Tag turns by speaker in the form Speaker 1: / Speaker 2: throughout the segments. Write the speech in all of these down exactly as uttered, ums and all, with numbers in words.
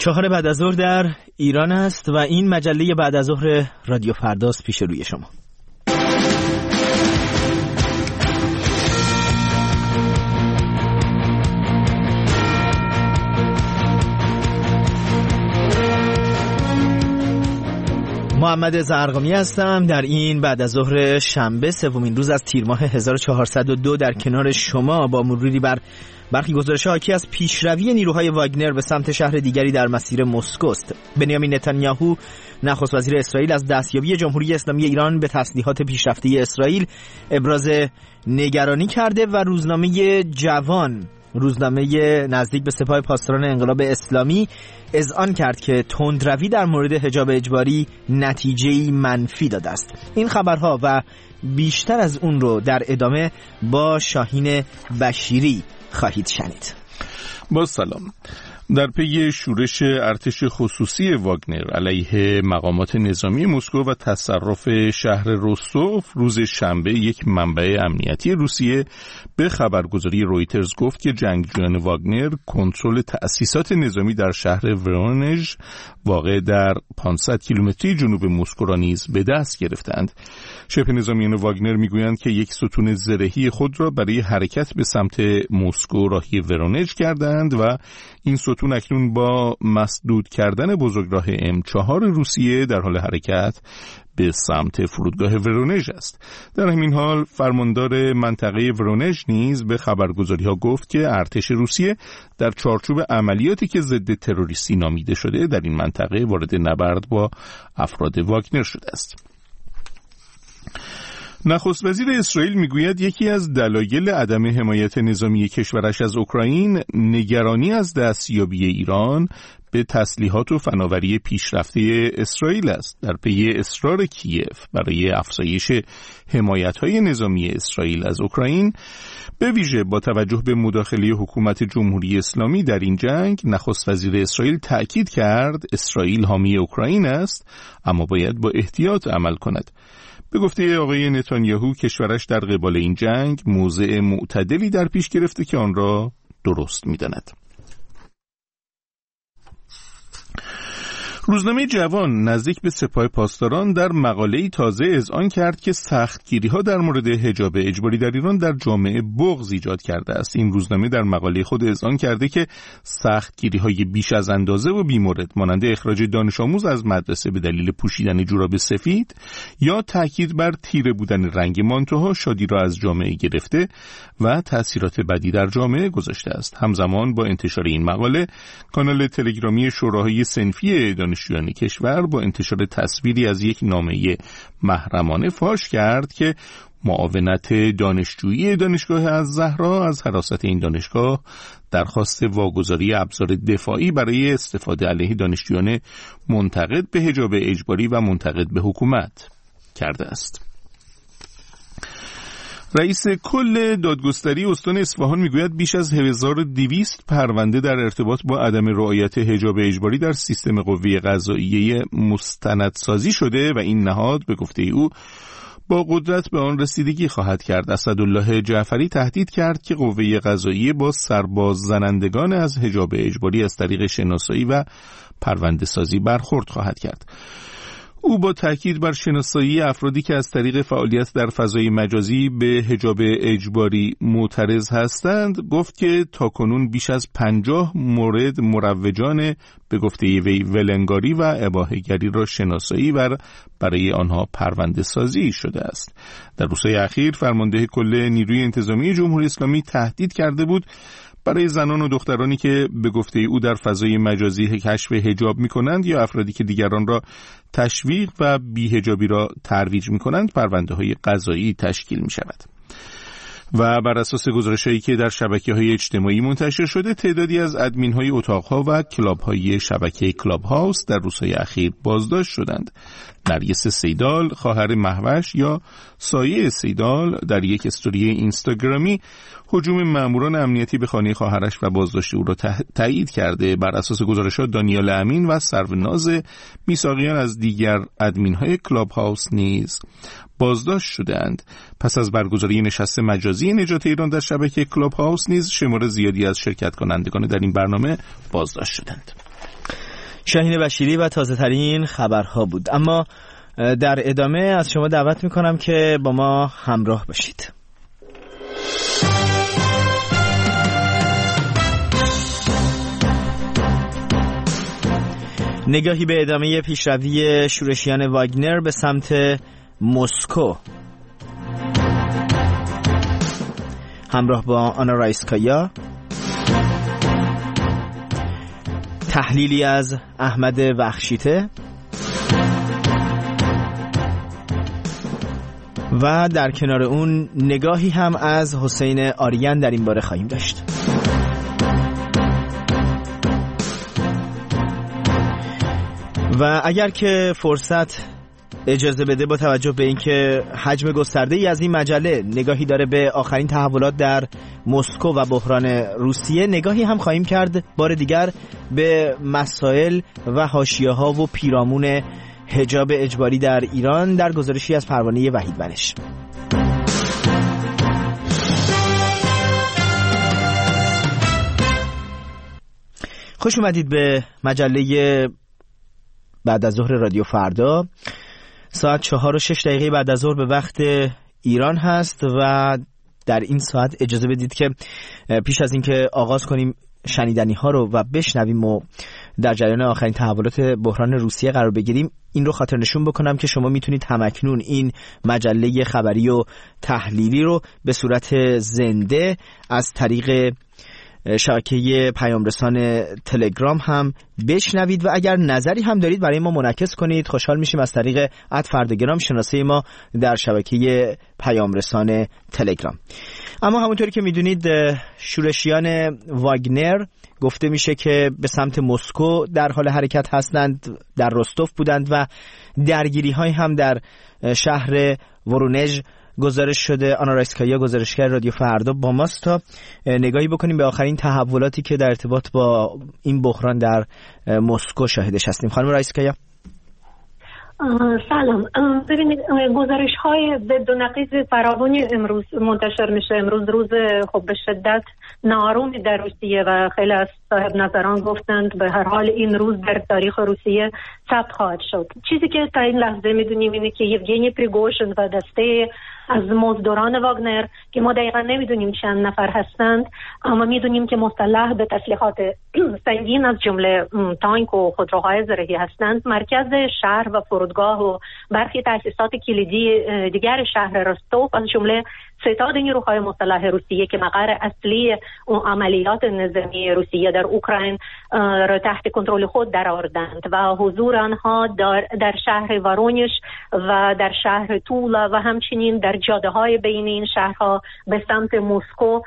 Speaker 1: چهار بعد از ظهر در ایران است و این مجله بعد از ظهر رادیو فرداست پیش روی شما. محمد زرقامی هستم. در این بعد از ظهر شنبه سومین روز از تیر ماه هزار و چهارصد و دو در کنار شما با مروری بر برخی گزارش‌ها حاکی از پیشروی نیروهای واگنر به سمت شهر دیگری در مسیر مسکو است. بنیامین نتانیاهو نخست وزیر اسرائیل از دستیابی جمهوری اسلامی ایران به تسلیحات پیشرفته اسرائیل ابراز نگرانی کرده و روزنامه جوان، روزنامه نزدیک به سپاه پاسداران انقلاب اسلامی، اذعان کرد که تندروی در مورد حجاب اجباری نتیجه‌ای منفی داده است. این خبرها و بیشتر از اون رو در ادامه با شاهین بشیری خواهید شنید.
Speaker 2: با سلام. در پی شورش ارتش خصوصی واگنر علیه مقامات نظامی مسکو و تصرف شهر روستوف، روز شنبه یک منبع امنیتی روسیه به خبرگزاری رویترز گفت که جنگجویان واگنر کنترل تأسیسات نظامی در شهر ورونژ واقع در پانصد کیلومتری جنوب مسکو را نیز به دست گرفتند. شبه نظامیان واگنر میگویند که یک ستون زرهی خود را برای حرکت به سمت مسکو راهی ورونژ کردند و این ستون اکنون با مسدود کردن بزرگراه ام چهار روسیه در حال حرکت به سمت فرودگاه ورونژ است. در همین حال فرماندار منطقه ورونژ نیز به خبرگزاری‌ها گفت که ارتش روسیه در چارچوب عملیاتی که ضد تروریستی نامیده شده در این منطقه وارد نبرد با افراد واگنر شده است. نخست وزیر اسرائیل میگوید یکی از دلایل عدم حمایت نظامی کشورش از اوکراین نگرانی از دستیابی ایران به تسلیحات و فناوری پیشرفته اسرائیل است. در پی اصرار کیف برای افزایش حمایت‌های نظامی اسرائیل از اوکراین، به ویژه با توجه به مداخله حکومت جمهوری اسلامی در این جنگ، نخست وزیر اسرائیل تأکید کرد اسرائیل حامی اوکراین است اما باید با احتیاط عمل کند. به گفته آقای نتانیاهو کشورش در قبال این جنگ موضع معتدلی در پیش گرفته که آن را درست می‌داند. روزنامه جوان نزدیک به سپاه پاسداران در مقاله‌ای تازه اذعان کرد که سختگیری‌ها در مورد حجاب اجباری در ایران در جامعه بغض ایجاد کرده است. این روزنامه در مقاله خود اذعان کرده که سختگیری‌های بیش از اندازه و بی‌مورد مانند اخراج دانش آموز از مدرسه به دلیل پوشیدن جوراب سفید یا تاکید بر تیره بودن رنگ مانتوها شادی را از جامعه گرفته و تأثیرات بدی در جامعه گذاشته است. همزمان با انتشار این مقاله، کانال تلگرامی شوراهای صنفی دانشجویان کشور با انتشار تصویری از یک نامه محرمانه فاش کرد که معاونت دانشجویی دانشگاه الزهرا از حراست این دانشگاه درخواست واگذاری ابزار دفاعی برای استفاده علیه دانشجویان منتقد به حجاب اجباری و منتقد به حکومت کرده است. رئیس کل دادگستری استان اصفهان میگوید بیش از هزار و دویست پرونده در ارتباط با عدم رعایت حجاب اجباری در سیستم قوه قضاییه مستندسازی شده و این نهاد به گفته او با قدرت به آن رسیدگی خواهد کرد. اسدالله جعفری تهدید کرد که قوه قضاییه با سرباز زنندگان از حجاب اجباری از طریق شناسایی و پرونده سازی برخورد خواهد کرد. او با تاکید بر شناسایی افرادی که از طریق فعالیت در فضای مجازی به حجاب اجباری معترض هستند گفت که تاکنون بیش از پنجاه مورد مروجان به گفته وی ولنگاری و اباحه‌گری را شناسایی و برای آنها پرونده سازی شده است. در روزهای اخیر فرمانده کل نیروی انتظامی جمهوری اسلامی تهدید کرده بود برای زنان و دخترانی که به گفته او در فضای مجازی کشف حجاب می کنند یا افرادی که دیگران را تشویق و بی‌حجابی را ترویج می کنند پرونده های قضایی تشکیل می شود. و بر اساس گزارش‌هایی که در شبکه‌های اجتماعی منتشر شده تعدادی از ادمین‌های اتاق‌ها و کلاب‌های شبکه کلاب هاوس در روزهای اخیر بازداشت شدند. نرگس سیدال، خواهر مهوش یا سایه سیدال، در یک استوری اینستاگرامی هجوم ماموران امنیتی به خانه خواهرش و بازداشت او را تایید کرده. بر اساس گزارشات دانیال امین و سروناز میثاقیان از دیگر ادمین‌های کلاب هاوس نیز بازداشت شدند. پس از برگزاری نشست مجازی نجات ایران در شبکه کلاب هاوس نیز شمار زیادی از شرکت کنندگان در این برنامه بازداشت شدند.
Speaker 1: شاهین بشیری و تازه ترین خبرها بود. اما در ادامه از شما دعوت میکنم که با ما همراه باشید. نگاهی به ادامه پیشروی شورشیان واگنر به سمت مسکو، همراه با آنا رایسکایا. تحلیلی از احمد وخشیته و در کنار اون نگاهی هم از حسین آریان در این باره خواهیم داشت. و اگر که فرصت اجازه بده، با توجه به اینکه حجم گسترده‌ای از این مجله نگاهی داره به آخرین تحولات در مسکو و بحران روسیه، نگاهی هم خواهیم کرد بار دیگر به مسائل و حاشیه‌ها و پیرامون حجاب اجباری در ایران در گزارشی از پروانه وحید بنش. خوش اومدید به مجله بعد از ظهر رادیو فردا. ساعت چهار و شش دقیقه بعد از ظهر به وقت ایران هست و در این ساعت اجازه بدید که پیش از اینکه آغاز کنیم شنیدنی ها رو و بشنویم و در جریان آخرین تحولات بحران روسیه قرار بگیریم، این رو خاطر نشون بکنم که شما میتونید همکنون این مجله خبری و تحلیلی رو به صورت زنده از طریق شبکه پیام رسان تلگرام هم بشنوید و اگر نظری هم دارید برای ما منعکس کنید. خوشحال میشیم از طریق ات فردگرام شناسه ما در شبکه پیام رسان تلگرام. اما همونطوری که میدونید شورشیان واگنر گفته میشه که به سمت مسکو در حال حرکت هستند، در رستوف بودند و درگیری های هم در شهر ورونژ گزارش شده. آنا رایسکایا گزارشگر رادیو فردا با ماست تا نگاهی بکنیم به آخرین تحولاتی که در ارتباط با این بحران در مسکو شاهدش هستیم. خانم رایسکایا
Speaker 3: سلام. ببینید گزارش های ضد و نقیض فراوانی امروز منتشر میشه. امروز روز خب به شدت ناآرومی در روسیه و خیلی از صاحب نظران گفتند به هر حال این روز در تاریخ روسیه ثبت خواهد شد. چیزی که تا این لحظه میدونیم اینه که یوگنی پریگوژین و دسته از مزدوران واگنر که ما دقیقا نمیدونیم چند نفر هستند، اما میدونیم که مسلح به تسلیحات سنگین از جمله تانک و خودروهای زرهی هستند، مرکز شهر و فرودگاه و برخی تأسیسات کلیدی دیگر شهر رستوف از جمله ستاد نیروهای مسلح روسیه که مقر اصلی عملیات نظامی روسیه در اوکراین را تحت کنترل خود درآوردند و حضور آنها در, در شهر وارونژ و در شهر تولا و همچنین در جاده های بین این شهرها به سمت مسکو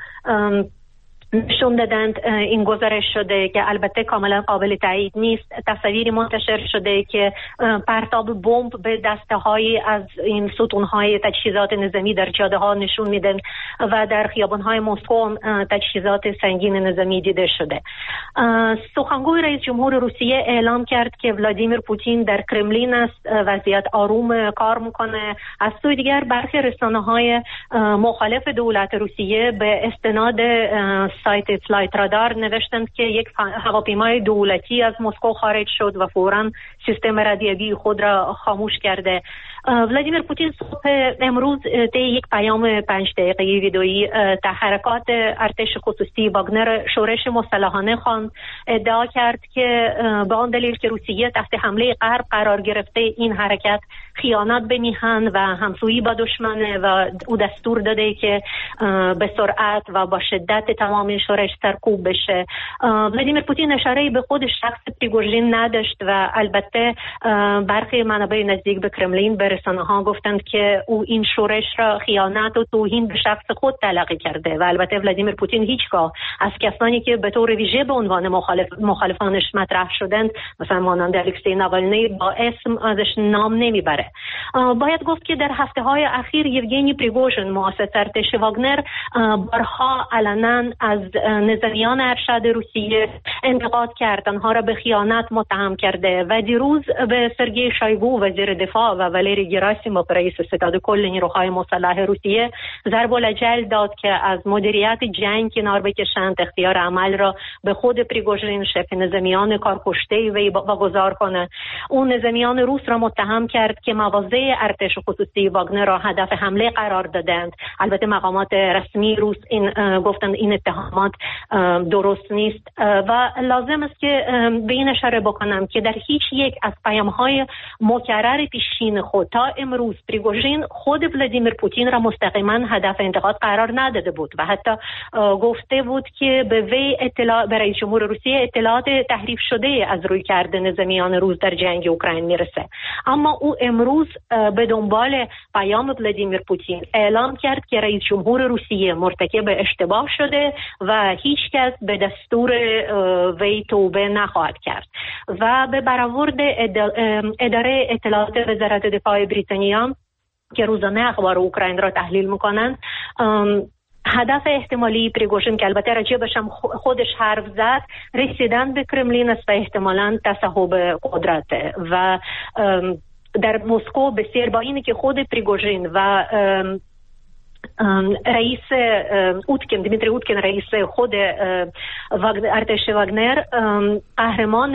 Speaker 3: نشون دادند. این گزارش شده که البته کاملا قابل تایید نیست. تصاویری منتشر شده که پرتاب بمب به دسته های از این ستون های تجهیزات نظامی در جاده ها نشون میدن و در خیابان های مسکو تجهیزات سنگین نظامی دیده شده. سخنگوی رئیس جمهور روسیه اعلام کرد که ولادیمیر پوتین در کرملین است، وضعیت آروم کار میکنه. از سوی دیگر برخی رسانه های مخالف دولت روسیه به استناد سایت فلایت رادار نوشتند که یک هواپیمای دولتی از مسکو خارج شد و فوراً سیستم رادیویی خود را خاموش کرده. ولادیمیر پوتین صبح امروز طی یک پیام پنج دقیقه‌ای ویدئویی تحرکات ارتش خصوصی واگنر شورش مسلحانه خواند. ادعا کرد که به آن دلیل که روسیه تحت حمله غرب قرار گرفته این حرکت خیانت به میهن و همسویی با دشمنه و او دستور داده که به سرعت و با شدت تمام شورش سرکوب بشه. ولادیمیر پوتین اشاره‌ای به خود شخص پریگوژین نداشت و البته برخی منابع نزدیک به کرملین به رسانه ها گفتند که او این شورش را خیانت و توهین به شخص خود تلقی کرده و البته ولادیمیر پوتین هیچگاه از کسانی که به طور ویژه به عنوان مخالف مخالفانش مطرح شدند مثلا مانند الکسی ناوالنی با اسم ازش نام نمیبره. باید گفت که در هفته های اخیر یوگنی پریگوژین مؤسس ارتش واگنر بارها علنا از نظامیان ارشد روسیه انتقاد کرد، آنها را به خیانت متهم کرده و دیروز به سرگئی شایگو وزیر دفاع و والری ویرگیری گراسیموف رئیس ستاد کل نیروهای مسلح روسیه ضرب الاجل داد که از مدیریت جنگ کنار بکشند، اختیار عمل را به خود پریگوژین شبه نظامیان کارکشته وی واگذار کنه. اون نظامیان روس را متهم کرد که مواضع ارتش خصوصی واگنر را هدف حمله قرار دادند. البته مقامات رسمی روس این گفتند این اتهامات درست نیست و لازم است که به این اشاره بکنم که در هیچ یک از پیام‌های مکرر پیشین خود تا امروز پریگوژین خود ولادیمیر پوتین را مستقیما هدف انتقاد قرار نداده بود و حتی گفته بود که به وی اطلاع به رئیس جمهور روسیه اطلاعات تحریف شده از روی کرده نظامیان روس در جنگ اوکراین میرسه. اما او امروز به دنبال پیام ولادیمیر پوتین اعلام کرد که رئیس جمهور روسیه مرتکب اشتباه شده و هیچ کس به دستور وی توبه نخواهد کرد و به برآورد اداره اطلاعات وزارت دفاع بریتانیا که روزانه اخبار اوکراین را تحلیل میکنند، هدف احتمالی پریگوژین که البته راجبش هم خودش حرف زد رسیدن به کرملین است و احتمالاً تصاحب قدرت و در مسکو بسیار با اینه که خود پریگوژین و رئیس اوتکن دمیتری اوتکن رئیس خود ارتش واگنر قهرمان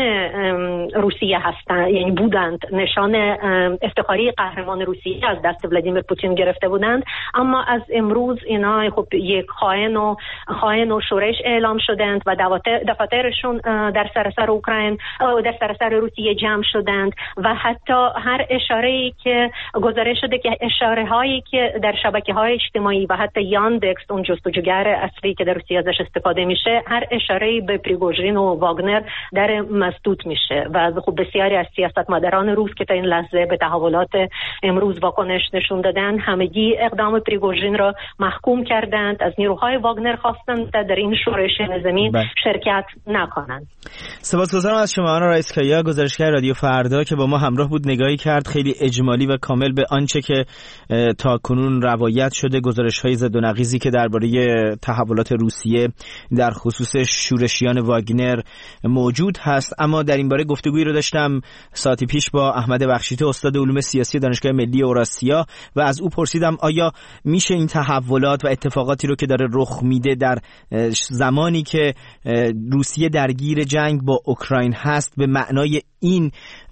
Speaker 3: روسیه هستند، یعنی بودند، نشان افتخاری قهرمان روسیه از دست ولادیمیر پوتین گرفته بودند، اما از امروز اینا خب یک خائن و خائن و شورش اعلام شدند و دفاترشون در سراسر اوکراین در سراسر روسیه جمع شدند و حتی هر اشاره‌ای که گزارش شده که اشاره‌هایی که در شبکه‌های اجتماعی و حتی یاندکس اون جستجوگر اصلی که در روسیه ازش استفاده میشه هر اشاره‌ای به پریگوژین و واگنر در مسدود میشه و خب بسیاری از سیاستمداران روس که تا این لحظه به تحولات امروز واکنش نشون دادن همگی اقدام پریگوژین را محکوم کردند، از نیروهای واگنر خواستند در این شورش نظامی شرکت نکنند.
Speaker 1: سپاسگزارم از شما آنا رئیسکایا، گزارشگر رادیو فردا که با ما همراه بود، نگاهی کرد خیلی اجمالی و کامل به آنچه که تا کنون روایت شده، گزارش‌های زد و نقیضی که درباره تحولات روسیه در خصوص شورشیان واگنر موجود هست. اما در این باره گفتگویی رو داشتم ساعتی پیش با احمد بخشیده، استاد علوم سیاسی دانشگاه ملی اوراسیا، و از او پرسیدم آیا میشه این تحولات و اتفاقاتی رو که داره رخ میده در زمانی که روسیه درگیر جنگ با اوکراین هست به معنای این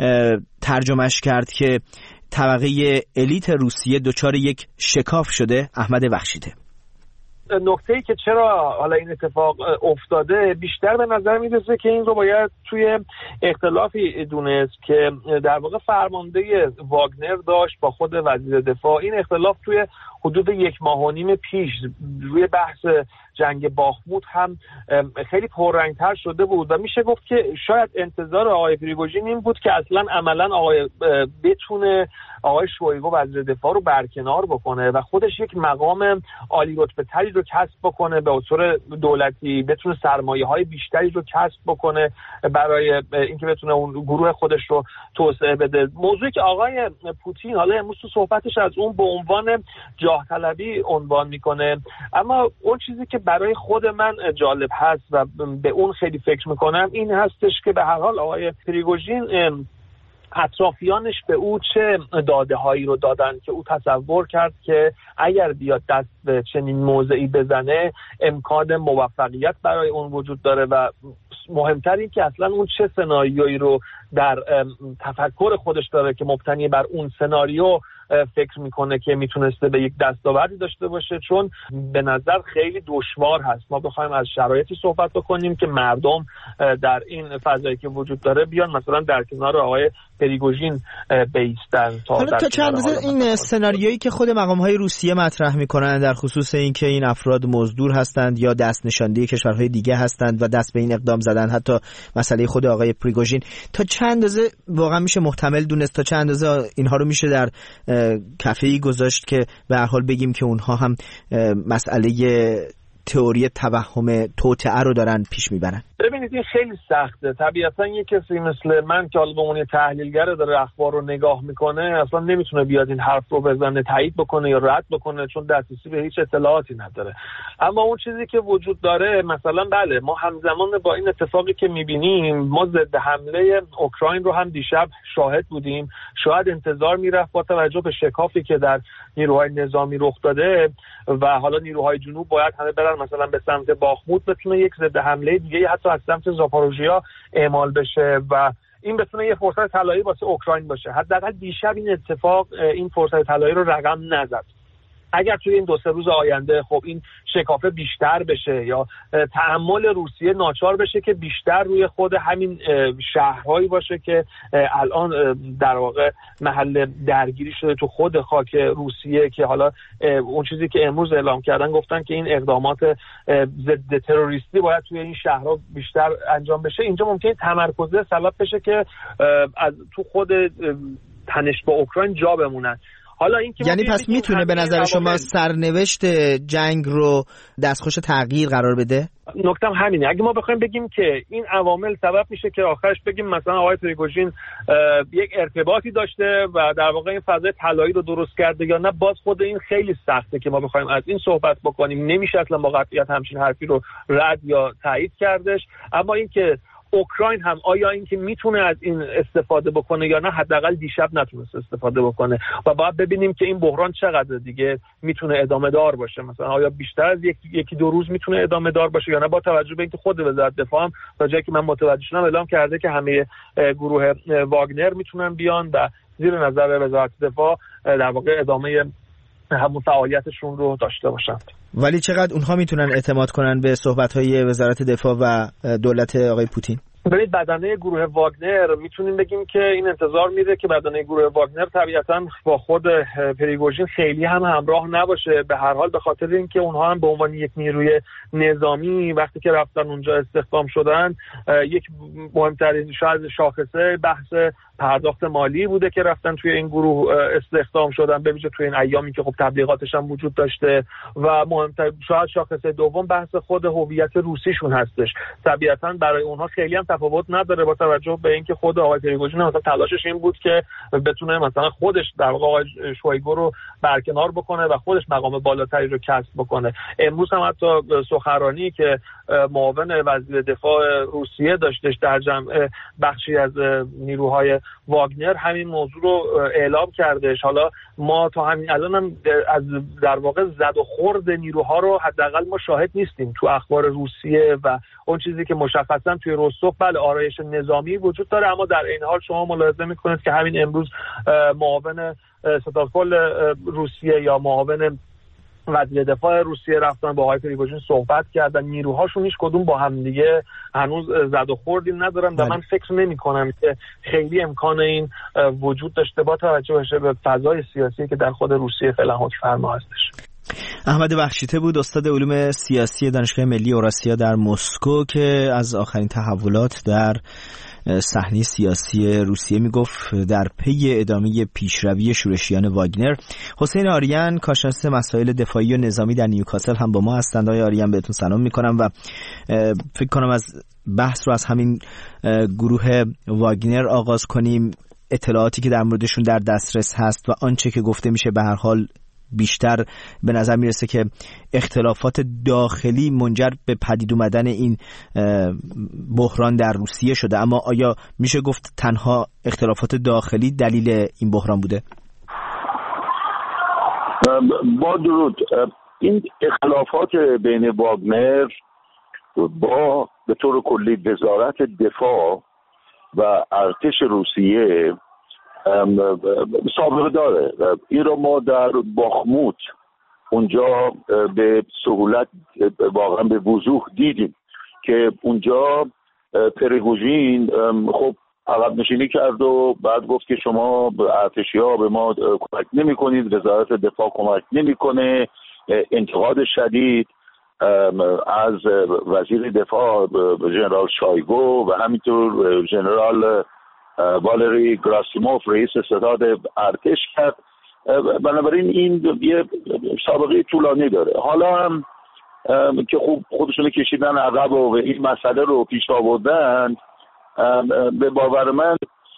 Speaker 1: ترجمهش کرد که طبقه الیت روسیه دچار یک شکاف شده؟ احمد بخشیده:
Speaker 4: نکته‌ای که چرا حالا این اتفاق افتاده بیشتر به نظر میرسه که این رو باید توی اختلافی دونست که در واقع فرمانده واگنر داشت با خود وزیر دفاع. این اختلاف توی حدود یک ماه و نیم پیش روی بحث جنگ باخموت هم خیلی پررنگتر شده بود و میشه گفت که شاید انتظار آقای پریگوژین این بود که اصلا عملا آقای بتونه آقای شویگو وزیر دفاع رو برکنار بکنه و خودش یک مقام عالی رتبه تری رو کسب بکنه، به اصول دولتی بتونه سرمایه های بیشتری رو کسب بکنه برای اینکه بتونه اون گروه خودش رو توسعه بده. موضوعی که آقای پوتین حالا امروز تو صحبتش از اون به عنوان جاه طلبی عنوان میکنه، اما اون چیزی که برای خود من جالب هست و به اون خیلی فکر میکنم این هستش که به هر حال آقای پریگوژین اطرافیانش به او چه داده هایی رو دادن که او تصور کرد که اگر بیاد دست به چنین موضعی بزنه امکان موفقیت برای اون وجود داره و مهمتر این که اصلا اون چه سناریویی رو در تفکر خودش داره که مبتنی بر اون سناریو فکر میکنه که میتونسته به یک دستاوردی داشته باشه، چون به نظر خیلی دشوار هست ما بخوایم از شرایطی صحبت بکنیم که مردم در این فضایی که وجود داره بیان مثلا در کنار آقای پریگوژین بیستن.
Speaker 1: حالا تا چند اندازه این سناریویی که خود مقام‌های روسیه مطرح میکنن در خصوص اینکه این افراد مزدور هستند یا دست نشانده کشورهای دیگه هستند و دست به این اقدام زدن، حتی مسئله خود آقای پریگوژین، تا چند اندازه واقعا میشه محتمل دونست، تا چند اندازه اینها رو میشه در کفه‌ای گذاشت که به هر حال بگیم که اونها هم مسئله تئوری توهم توطئه رو دارن پیش میبرن؟
Speaker 4: ببینید این خیلی سخته. طبیعتا یک کسی مثل من که حالا به عنوان تحلیلگر داره اخبار رو نگاه میکنه اصلا نمیتونه بیاد این حرف رو بزنه، تایید بکنه یا رد بکنه، چون دسترسی به هیچ اطلاعاتی نداره. اما اون چیزی که وجود داره مثلا بله ما همزمان با این اتفاقی که میبینیم ما ضد حمله اوکراین رو هم دیشب شاهد بودیم. شاید انتظار میرفت با توجه به شکافی که در نیروهای نظامی رخ داده و حالا نیروهای جنوب باید همه برن مثلا به سمت باخموت، بتونه یک ضد حمله دیگه حتی از سمت زاپاروژیا اعمال بشه و این بتونه یه فرصت طلایی واسه اوکراین باشه. حداقل دیشب این اتفاق این فرصت طلایی رو رقم نزد. اگر توی این دو سه روز آینده خب این شکافه بیشتر بشه یا تحمل روسیه ناچار بشه که بیشتر روی خود همین شهرهایی باشه که الان در واقع محل درگیری شده تو خود خاک روسیه، که حالا اون چیزی که امروز اعلام کردن گفتن که این اقدامات ضد تروریستی باید توی این شهرها بیشتر انجام بشه، اینجا ممکنه تمرکز سلب بشه که از تو خود تنش با اوکراین جا بمونن. حالا این که
Speaker 1: یعنی پس میتونه به نظر شما سرنوشت جنگ رو دستخوش تغییر قرار بده؟
Speaker 4: نکتم همینه. اگه ما بخوایم بگیم که این عوامل سبب میشه که آخرش بگیم مثلا آقای پریگوژین یک ارتباطی داشته و در واقع این فضای طلایی رو درست کرده یا نه، باز خود این خیلی سخته که ما بخوایم از این صحبت بکنیم. نمیشه اصلا با قطعیت همچین حرفی رو رد یا تایید کردش. اما این که اوکراین هم آیا اینکه میتونه از این استفاده بکنه یا نه، حداقل دیشب نتونست استفاده بکنه و باید ببینیم که این بحران چقدر دیگه میتونه ادامه دار باشه. مثلا آیا بیشتر از یک، یکی دو روز میتونه ادامه دار باشه یا نه، با توجه به اینکه خود وزارت دفاع هم تا جایی که من متوجه شدم اعلام کرده که همه گروه واگنر میتونن بیان و زیر نظر وزارت دفاع در واقع ادامه همون فعالیتشون رو داشته باشند.
Speaker 1: ولی چقدر اونها میتونن اعتماد کنن به صحبت‌های وزارت دفاع و دولت آقای پوتین؟
Speaker 4: ببینید بدنه گروه واگنر میتونیم بگیم که این انتظار میره که بدنه گروه واگنر طبیعتاً با خود پریگوژین خیلی هم همراه نباشه، به هر حال به خاطر اینکه اونها هم به عنوان یک نیروی نظامی وقتی که رفتن اونجا استخدام شدن، یک مهمترین شاید شاخصه بحث پرداخت مالی بوده که رفتن توی این گروه استخدام شدن، به ویژه توی این ایامی که خب تبلیغاتش هم وجود داشته. و مهمتر شاید شاخصه دوم بحث خود هویت روسیشون هستش. طبیعتاً برای اونها خیلی هم تفاوت نداره با توجه به اینکه خود آقای پریگوژین مثلا تلاشش این بود که بتونه مثلا خودش در واقع آقای شویگو رو برکنار بکنه و خودش مقام بالاتری رو کسب بکنه. امروز هم حتی سخنرانی که معاون وزیر دفاع روسیه داشتش در جمع بخشی از نیروهای واگنر همین موضوع رو اعلام کردش. حالا ما تا همین الان هم از در واقع زد و خورد نیروها رو حداقل ما شاهد نیستیم تو اخبار روسیه و اون چیزی که مشخصا توی رستوف بله آرایش نظامی وجود داره، اما در این حال شما ملاحظه میکنید که همین امروز معاون ستادکل روسیه یا معاون وزیر دفاع روسیه رفتن با آقای پریگوژین صحبت کردن. نیروهاشون هیچ کدوم با هم دیگه هنوز زد و خوردی ندارن و من فکر نمی کنم که خیلی امکان این وجود داشته با توجه به فضای سیاسی که در خود روسیه فعلا حکم فرما هستش.
Speaker 1: احمد بخشیته بود، استاد علوم سیاسی دانشگاه ملی اوراسیا در مسکو، که از آخرین تحولات در صحنه سیاسی روسیه میگفت در پی ادامه پیشروی شورشیان واگنر. حسین آریان کارشناس مسائل دفاعی و نظامی در نیوکاسل هم با ما هستند. آقای آریان بهتون سلام میکنم و فکر کنم از بحث رو از همین گروه واگنر آغاز کنیم. اطلاعاتی که در موردشون در دسترس هست و آنچه که گفته میشه به هر حال بیشتر به نظر میرسه که اختلافات داخلی منجر به پدید اومدن این بحران در روسیه شده. اما آیا میشه گفت تنها اختلافات داخلی دلیل این بحران بوده؟
Speaker 5: با درود، این اختلافات بین واگنر با به طور کلی وزارت دفاع و ارتش روسیه سابقه داره. این رو ما در باخموت اونجا به سهولت واقعا به وضوح دیدیم که اونجا پریگوژین خب عقب نشینی کرد و بعد گفت که شما ارتشی ها به ما کمک نمی کنید، وزارت دفاع کمک نمی کنه. انتقاد شدید از وزیر دفاع ژنرال شایگو و همینطور ژنرال والری گراسیموف رئیس ستاد ارتش کرد. بنابراین این یه سابقه طولانی داره. حالا هم که خوب خودشون کشیدن عقب و این مسئله رو پیش آوردن، به باور من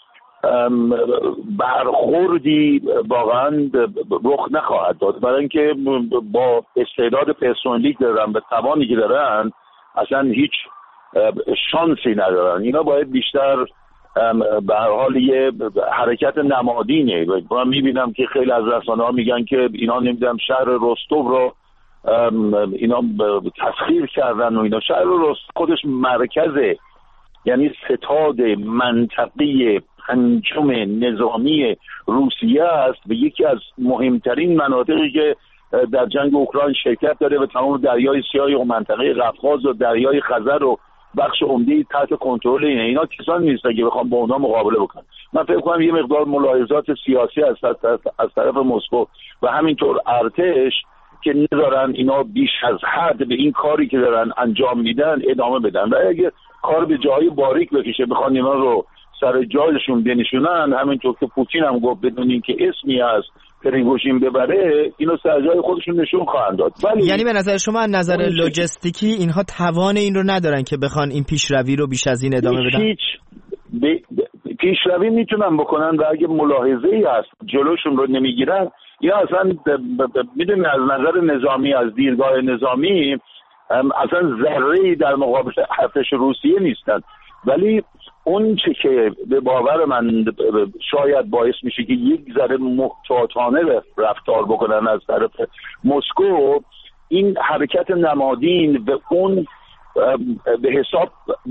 Speaker 5: برخوردی واقعا رخ نخواهد داد، برای اینکه با استعداد پرسنلی که دارن، به توانی که دارن، اصلا هیچ شانسی ندارن. اینا باید بیشتر به هر حال یه حرکت نمادینه. من میبینم که خیلی از رسانه‌ها میگن که اینا نمیدونم شهر رستوف رو اینا تسخیر کردن و اینا. شهر رستوف خودش مرکزه، یعنی ستاد منطقی پنجم نظامی روسیه است و یکی از مهمترین مناطقی که در جنگ اوکراین شرکت داره و تمام دریای سیاه و منطقه قفقاز و دریای خزر و بخش عمده‌ای تحت کنترل اینه. اینا کسانی نیستن که بخوام با اونها مقابله بکنن. من فکر کنم یه مقدار ملاحظات سیاسی از طرف از طرف مسکو و همینطور ارتش که نذارن اینا بیش از حد به این کاری که دارن انجام میدن ادامه بدن، و اگه کار به جای باریک بکشه بخوان اینا رو سر جایشون بنشونن، همینطور که پوتین هم گفت بدون اینکه اسمی از پریگوژین ببره، اینو سر جای خودشون نشون خواهند داد. ولی
Speaker 1: یعنی به نظر شما از نظر لوجستیکی اینها توان این رو ندارن که بخوان این پیشروی رو بیش از این ادامه بدن؟
Speaker 5: هیچ ب... پیشروی میتونن بکنن و اگه ملاحظه‌ای هست جلوشون رو نمیگیرن، یا اصلا ب... ب... میدونن از نظر نظامی، از دیدگاه نظامی اصلا ذره‌ای در مقابل ارتش روسیه نیستن. ولی اون چه که به باور من شاید باعث میشه که یک ذره محتاطانه رفتار بکنن از طرف مسکو، این حرکت نمادین و اون به حساب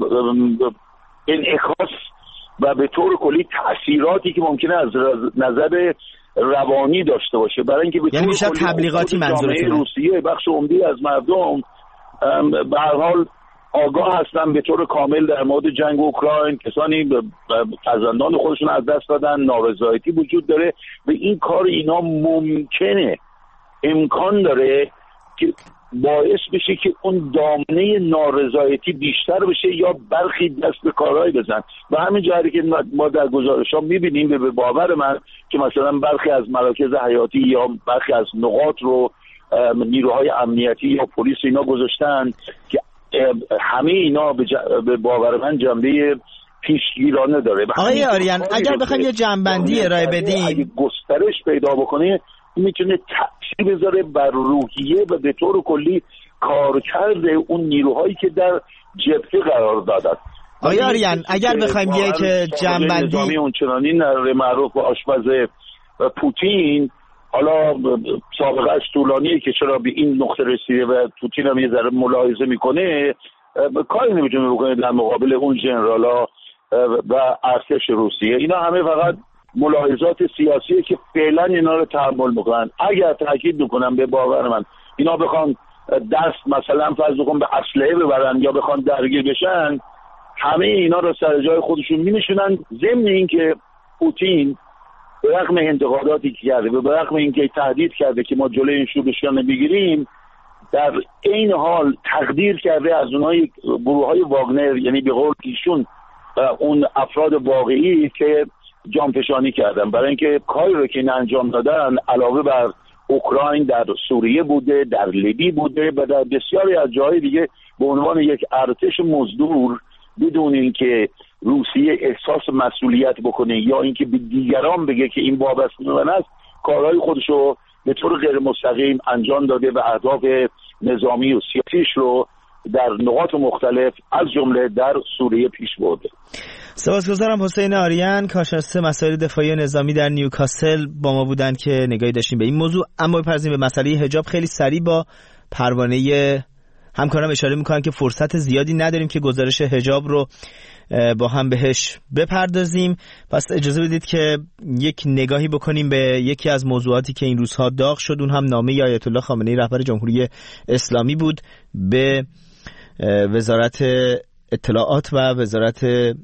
Speaker 5: انعکاس و به طور کلی تأثیراتی که ممکنه از نظر روانی داشته باشه، برای اینکه به
Speaker 1: یعنی میشه تبلیغاتی منظورتونه.
Speaker 5: روسیه بخش عمده‌ای از مردم به هر حال آگاه هستن به طور کامل در مورد جنگ اوکراین، کسانی فرزندان خودشون از دست دادن، نارضایتی وجود داره و این کار اینا ممکنه امکان داره که باعث بشه که اون دامنه نارضایتی بیشتر بشه یا برخی دست به کارهایی بزن. و همین جهتی که ما در گزارش‌ها می‌بینیم به باور من که مثلا برخی از مراکز حیاتی یا برخی از نقاط رو نیروهای امنیتی یا پلیس اینا گذاشتن که همه اینا به, ج... به باور من جنبه پیشگیرانه داره.
Speaker 1: آقای آریان اگر بخوایم یه جنبندی ارائه بدیم،
Speaker 5: اگه گسترش پیدا بکنه میتونه تأثیر بذاره بر روحیه و به طور کلی کارکرد اون نیروهایی که در جبهه قرار دادن.
Speaker 1: آقای آریان اگر بخوایم یک جنبندی
Speaker 5: نظامی اونچنانی نره معروف و آشپز پوتین، حالا سابقه طولانیه که چرا به این نقطه رسیده و پوتین هم یه ذره ملاحظه میکنه، کاری نمیتونه بکنه در مقابل اون ژنرالا و ارتش روسیه. اینا همه فقط ملاحظات سیاسیه که فعلا اینا رو تحمل میکنن. اگر تاکید میکنم به باور من اینا بخوان دست مثلا فرض کن به اسلحه ببرن یا بخوان درگیر بشن، همه اینا رو سر جای خودشون مینشونن، ضمن اینکه پوتین به رغم انتقاداتی که کرده و به رغم اینکه تهدید کرده که ما جلوی این شورشیان نمیگیریم، در این حال تقدیر کرده از اونهای گروه‌های واگنر، یعنی به قول ایشون اون افراد واقعی که جانفشانی کردن، برای اینکه کاری رو که این انجام دادن علاوه بر اوکراین در سوریه بوده، در لیبی بوده و در بسیاری از جاهای دیگه به عنوان یک ارتش مزدور بدون اینکه روسیه احساس مسئولیت بکنه یا اینکه به دیگران بگه که این وابسته به من است، کارهای خودشو به طور غیر مستقیم انجام داده و اهداف نظامی و سیاسیش رو در نقاط مختلف از جمله در سوریه پیش برده.
Speaker 1: سپاسگزارم. حسین آریان، کارشناس مسائل دفاعی نظامی در نیوکاسل با ما بودن که نگاهی داشتیم به این موضوع. اما بپرسیم به مسئله حجاب. خیلی سریع با پروانه همکارم اشاره میکنن که فرصت زیادی نداریم که گزارش حجاب رو با هم بهش بپردازیم، پس اجازه بدید که یک نگاهی بکنیم به یکی از موضوعاتی که این روزها داغ شد. اون هم نامه آیت الله خامنه‌ای رهبر جمهوری اسلامی بود به وزارت اطلاعات و وزارت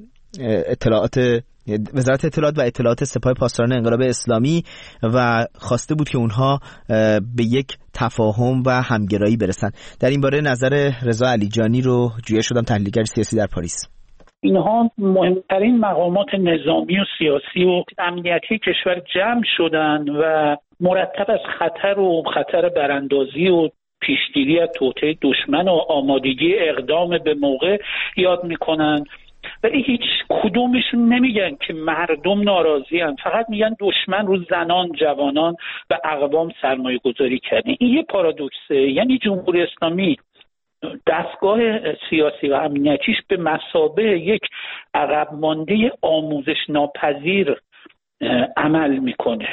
Speaker 1: اطلاعات وزارت اطلاعات و اطلاعات سپاه پاسداران انقلاب اسلامی و خواسته بود که اونها به یک تفاهم و همگرایی برسن. در این باره نظر رضا علیجانی رو جویا شدم، تحلیلگر سیاسی در پاریس.
Speaker 6: اینها مهمترین مقامات نظامی و سیاسی و امنیتی کشور جمع شدن و مرتب از خطر و خطر براندازی و پیشگیری از توطئه دشمن و آمادگی اقدام به موقع یاد میکنن، ولی هیچ کدومشون نمیگن که مردم ناراضی هستند، فقط میگن دشمن رو زنان، جوانان و اقوام سرمایه گذاری کرده. این یه پارادوکسه. یعنی جمهوری اسلامی دستگاه سیاسی و امنیتیش به مثابه یک عقب مانده آموزش ناپذیر عمل میکنه.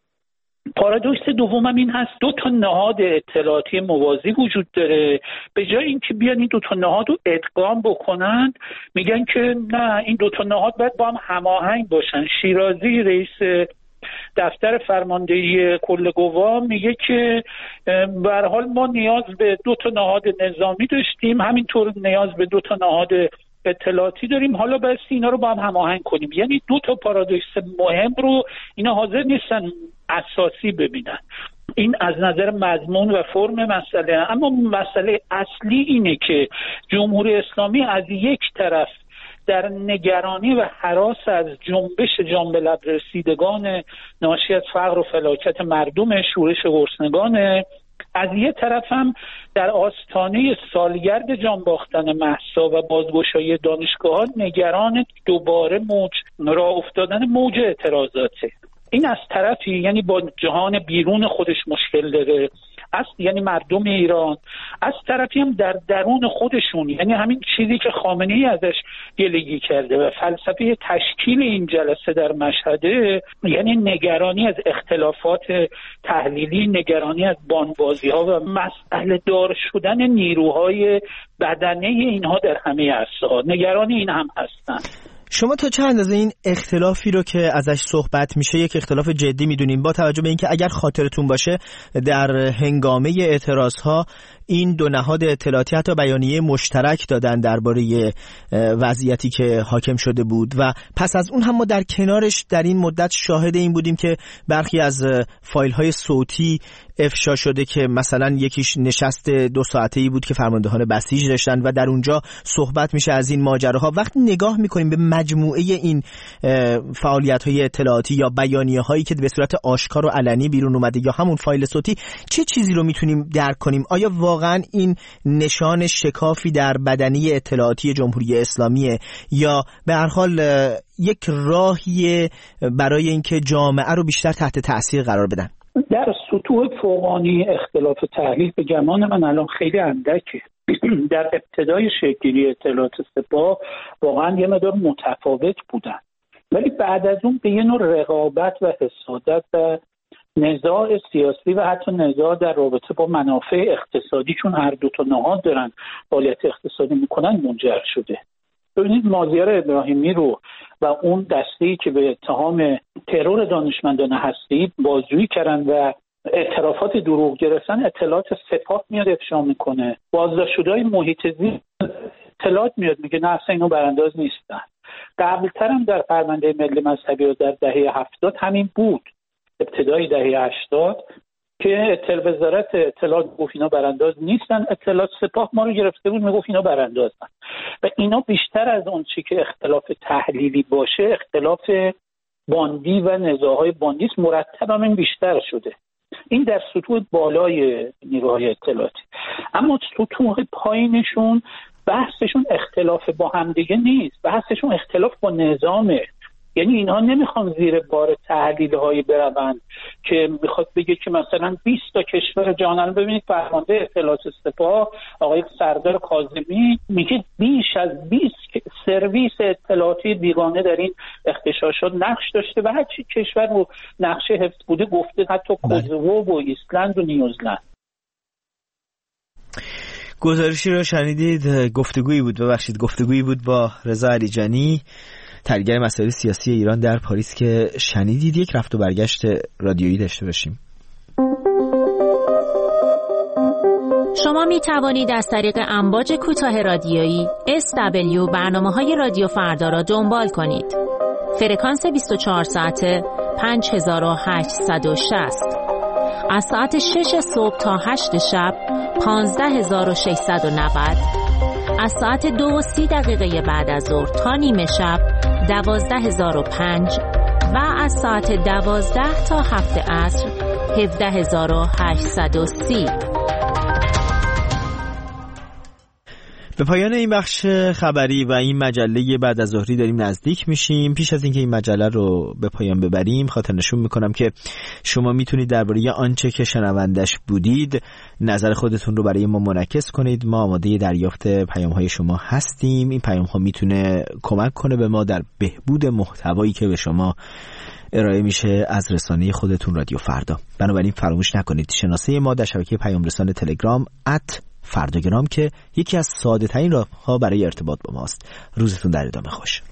Speaker 6: پارادوکس دومم این هست، دو تا نهاد اطلاعاتی موازی وجود داره. به جای اینکه بیان این دو تا نهاد رو ادغام بکنن، میگن که نه، این دو تا نهاد باید با هم هماهنگ باشن. شیرازی رئیس دفتر فرماندهی کل قوا میگه که به هر حال ما نیاز به دو تا نهاد نظامی داشتیم، همینطور نیاز به دو تا نهاد اطلاعاتی داریم، حالا بس اینا رو با هم هماهنگ کنیم. یعنی دو تا پارادوکس مهم رو اینا حاضر نیستن اساسی ببینن. این از نظر مضمون و فرم مسئله. اما مسئله اصلی اینه که جمهوری اسلامی از یک طرف در نگرانی و هراس از جنبش جان به لب رسیدگان ناشی از فقر و فلاکت مردم، شورش گرسنگان، از یه طرف هم در آستانه سالگرد جان باختن مهسا و بازگشایی دانشگاه‌ها نگران دوباره موج راه افتادن موج اعتراضاته. این از طرفی یعنی با جهان بیرون خودش مشکل داره، از یعنی مردم ایران، از طرفی هم در درون خودشون، یعنی همین چیزی که خامنه‌ای ازش گلگی کرده و فلسفه تشکیل این جلسه در مشهده، یعنی نگرانی از اختلافات تحلیلی، نگرانی از بانبازی‌ها و مسئله دار شدن نیروهای بدنه اینها در همه عرصه‌ها، نگرانی این هم هستن.
Speaker 1: شما تا چه اندازه این اختلافی رو که ازش صحبت میشه یک اختلاف جدی میدونین، با توجه به اینکه اگر خاطرتون باشه در هنگامه اعتراضها این دو نهاد اطلاعاتی حتی بیانیه مشترک دادن درباره وضعیتی که حاکم شده بود و پس از اون هم ما در کنارش در این مدت شاهد این بودیم که برخی از فایل‌های صوتی افشا شده که مثلا یکیش نشست دو ساعته‌ای بود که فرماندهان بسیج داشتن و در اونجا صحبت میشه از این ماجراها. وقتی نگاه میکنیم به مجموعه این فعالیت‌های اطلاعاتی یا بیانیه‌هایی که به صورت آشکار و علنی بیرون اومده یا همون فایل صوتی، چه چیزی رو میتونیم درک کنیم؟ آیا واقعا این نشان شکافی در بدنه اطلاعاتی جمهوری اسلامیه یا به هر حال یک راهی برای اینکه جامعه رو بیشتر تحت تأثیر قرار بدن؟
Speaker 6: در سطوح فوقانی اختلاف تحلیل به گمان من الان خیلی اندکه. در ابتدای شکل‌گیری اطلاعات سپاه واقعا یه مقدار متفاوت بودن، ولی بعد از اون به یه نوع رقابت و حسادت و نزاع سیاسی و حتی نزاع در رابطه با منافع اقتصادی، چون هر دو تا نهاد دارن فعالیت اقتصادی میکنن، منجر شده. ببینید مازیار ابراهیمی رو و اون دسته‌ای که به اتهام ترور دانشمندان هسته‌ای بازجویی کردن و اعترافات دروغ گرفتن، اطلاعات سپاه میاد افشا میکنه. بازداشت‌شده‌های محیط زیست اطلاعات میاد میگه نه اصلا اینو برانداز نیستن. قبل‌تر هم در فرمانده ملی مذهبی و در دهه هفتاد همین بود، ابتدای دهه هشتاد، که اطلاع وزارت اطلاعات گفت اینا برانداز نیستن، اطلاعات سپاه ما رو گرفته بود میگفت اینا براندازن. و اینا بیشتر از اون چی که اختلاف تحلیلی باشه، اختلاف باندی و نزاعهای باندی مرتب هم این بیشتر شده. این در سطوح بالای نیروهای اطلاعاتی. اما سطوح پایینشون بحثشون اختلاف با همدیگه نیست، بحثشون اختلاف با نظامه. یعنی اینها نمیخوان زیر بار تحلیل‌هایی بروند که میخواد بگه که مثلا بیست تا کشور جهان، ببینید فرمانده اطلاعات سپاه آقای سردار کاظمی میگه بیش از بیست سرویس اطلاعاتی بیگانه در این اغتشاشات نقش داشته و هر چی کشور رو نقشه حفظ بوده گفته، حتی کوزوو و ایسلند و نیوزلند.
Speaker 1: گزارشی رو شنیدید، گفتگویی بود ببخشید گفتگویی بود با رضا علیجانی، تحلیلگر مسائل سیاسی ایران در پاریس که شنیدید. یک رفت و برگشت رادیویی داشته باشیم.
Speaker 7: شما می توانید از طریق امواج کوتاه رادیویی اس دبلیو برنامه‌های رادیو فردا را دنبال کنید. فرکانس بیست و چهار ساعته پنج هزار و هشتصد و شصت، از ساعت شش صبح تا هشت شب پانزده هزار و ششصد و نود، از ساعت دو و سی دقیقه بعد از ظهر تا نیمه شب دوازده هزار و پنج و از ساعت دوازده تا هفت عصر هفده هزار و هشتصد و سی.
Speaker 1: به پایان این بخش خبری و این مجله بعد از ظهری داریم نزدیک میشیم. پیش از اینکه این مجله رو به پایان ببریم خاطر نشون میکنم که شما میتونید درباره آنچه که شنوندش بودید نظر خودتون رو برای ما منعکس کنید. ما آماده دریافت پیام های شما هستیم. این پیام ها میتونه کمک کنه به ما در بهبود محتوایی که به شما ارائه میشه از رسانه خودتون رادیو فردا. بنابراین فراموش نکنید شناسه ما در شبکه پیام رسان تلگرام ات فرداگرام که یکی از ساده ترین راه ها برای ارتباط با ماست. روزتون در ادامه خوش.